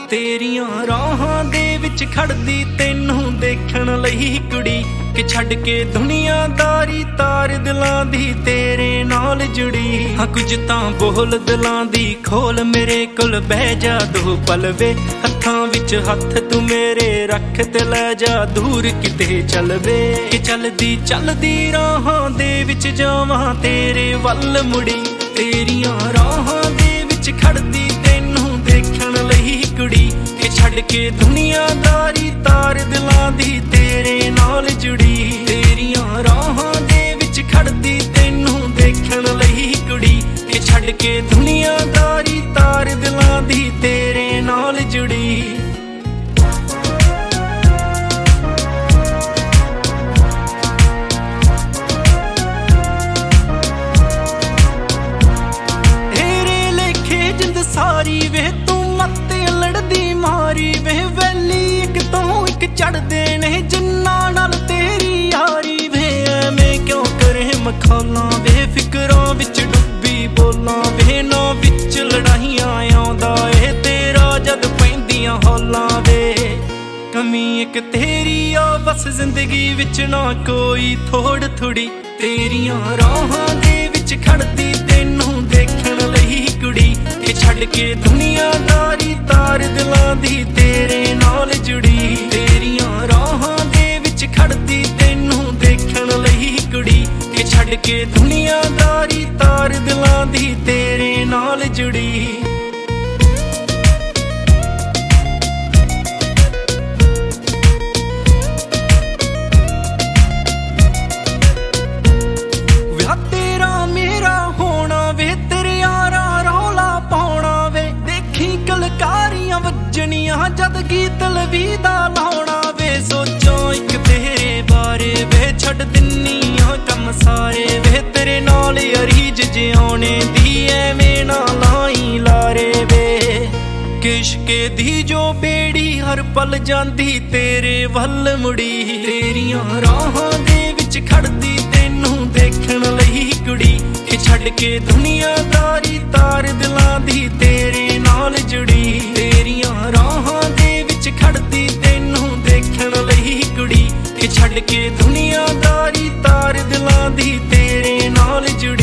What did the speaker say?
तेरियां राहां दे विच खड़दी तैनू देखण लई कुड़ी कि छड़ के दुनियादारी तार दिलां दी तेरे नाल जुड़ी। हाँ कुछ तां बोल दिलां दी खोल मेरे कोल बह जा दो पल वे हत्थां विच हत्थ तू मेरे रख ते लै जा दूर किते चल वे कि चलदी चलदी राहां दे विच जावां तेरे वल मुड़ी। तेरियां राहां दे विच खड़दी तैनू देखण लई कुड़ी कि छड़ के दुनियादारी तार दिलां दी तेरे नाल जुड़ी। तेरियां राहां दे विच खड़दी तैनू देखण लई कुड़ी कि छड़ के दुनियादारी तार दिलां दी तेरे नाल जुड़ी। सारी वे तू मत लड़दी मारी वे वैली एक तो एक चढ़दे ने जिन्ना नाल तेरी यारी वे मैं क्यों करे मखौला वे फिकरां विच डुब्बी बोलां वे ना विच लड़ाइयां आउंदा ए तेरा जद पैंदियां हौलां वे कमी एक तेरी आ बस जिंदगी विच ना कोई थोड़ थोड़ी। तेरियां राहां दे विच खड़दी तैनू देखण लई कुड़ी कि छड़ के दुनियादारी तार दिलां दी तेरे नाल जुड़ी। तेरियां राहां दे विच खड़दी तैनू देखण लई कुड़ी कि छड़ के दुनियादारी तार दिलां दी तेरे नाल जुड़ी। वजनियां जद गीत लवीदा लाउणा वे सोचो एक तेरे बारे वे छड़ दिन्नियां कम सारे वे तेरे नाल अरीज जिउने दी एवें ना लाई लारे वे किश्के दी जो बेड़ी हर पल जांदी तेरे वल मुड़ी। तेरियां राहां दे विच खड़दी तैनू देखण लई कुड़ी कि छड़ के दुनियादारी तार दिलां दी तेरे नाल जुड़ी। तेरियां राहां दे विच खड़दी तैनू देखण लई कुड़ी कि छड़ के दुनियादारी तार दिलां दी तेरे नाल जुड़ी।